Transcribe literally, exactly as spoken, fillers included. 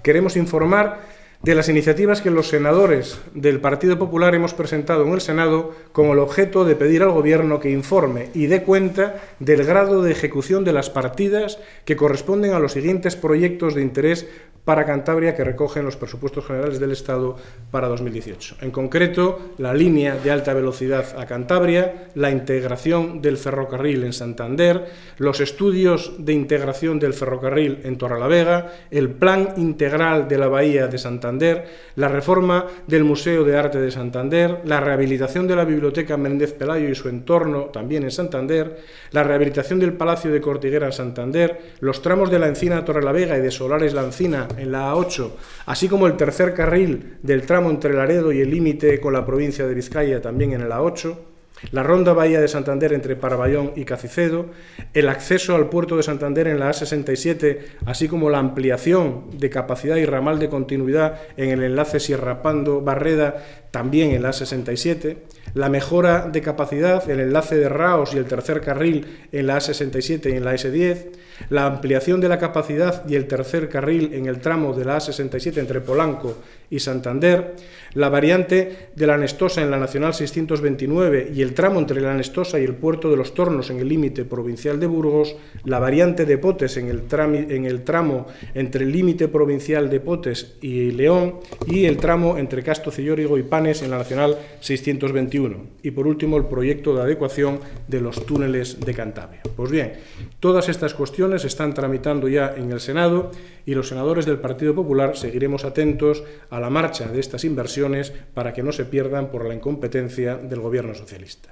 queremos informar de las iniciativas que los senadores del Partido Popular hemos presentado en el Senado con el objeto de pedir al Gobierno que informe y dé cuenta del grado de ejecución de las partidas que corresponden a los siguientes proyectos de interés para Cantabria que recogen los presupuestos generales del Estado para dos mil dieciocho. En concreto, la línea de alta velocidad a Cantabria, la integración del ferrocarril en Santander, los estudios de integración del ferrocarril en Torrelavega, el plan integral de la bahía de Santander, la reforma del Museo de Arte de Santander, la rehabilitación de la Biblioteca Menéndez Pelayo y su entorno también en Santander, la rehabilitación del Palacio de Cortiguera en Santander, los tramos de la Encina a Torrelavega y de Solares la Encina en la A ocho, así como el tercer carril del tramo entre Laredo y el límite con la provincia de Vizcaya también en el A ocho, la ronda Bahía de Santander entre Paraballón y Cacicedo, el acceso al puerto de Santander en la A sesenta y siete, así como la ampliación de capacidad y ramal de continuidad en el enlace Sierra Pando-Barreda, también en la A sesenta y siete, la mejora de capacidad, el enlace de Raos y el tercer carril en la A sesenta y siete y en la ese diez, la ampliación de la capacidad y el tercer carril en el tramo de la A sesenta y siete entre Polanco y Santander, la variante de la Nestosa en la Nacional seiscientos veintinueve y el tramo entre la Nestosa y el puerto de los Tornos en el límite provincial de Burgos, la variante de Potes en el, en el tramo entre el límite provincial de Potes y León y el tramo entre Casto Cillórigo y Panes en la Nacional seiscientos veintiuno. Y por último, el proyecto de adecuación de los túneles de Cantabria. Pues bien, todas estas cuestiones se están tramitando ya en el Senado y los senadores del Partido Popular seguiremos atentos a la marcha de estas inversiones para que no se pierdan por la incompetencia del Gobierno socialista.